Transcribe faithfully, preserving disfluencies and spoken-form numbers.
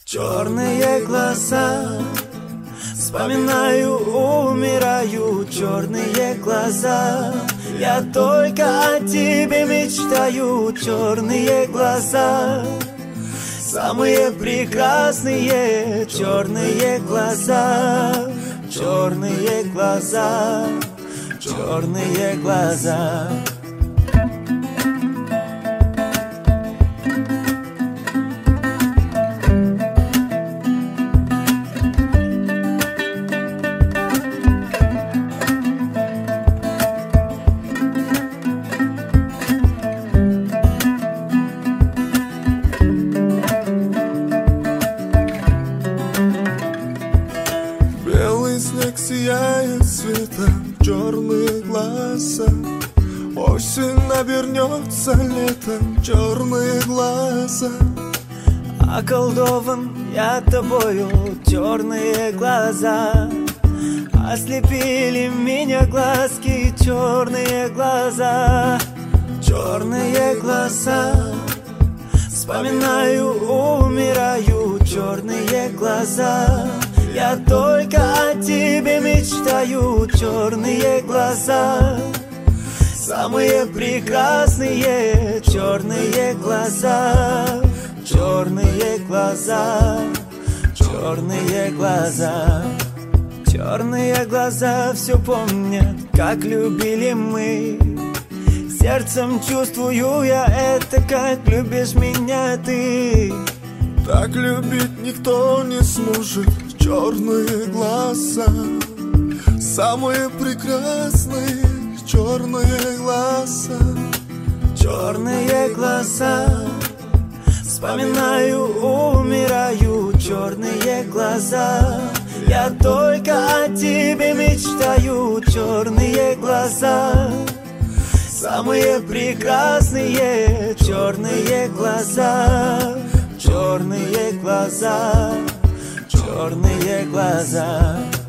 Черные глаза, вспоминаю, умираю. Черные глаза, я только о тебе мечтаю. Черные глаза, самые прекрасные. Черные глаза, черные глаза, черные глаза. Снег сияет светом, черные глаза. Осень обернется летом, черные глаза. Околдован я тобою, черные глаза. Ослепили меня глазки, черные глаза. Черные глаза, вспоминаю, умираю. Черные глаза, я только о тебе мечтаю. Черные глаза, самые прекрасные. Черные глаза, черные глаза, черные глаза. Черные глаза все помнят, как любили мы. Сердцем чувствую я это, как любишь меня ты. Так любить никто не сможет. Черные глаза, самые прекрасные. Черные глаза, черные глаза, вспоминаю, умираю. Черные глаза, я только о тебе мечтаю. Черные глаза, самые прекрасные. Черные глаза, черные глаза, черные глаза.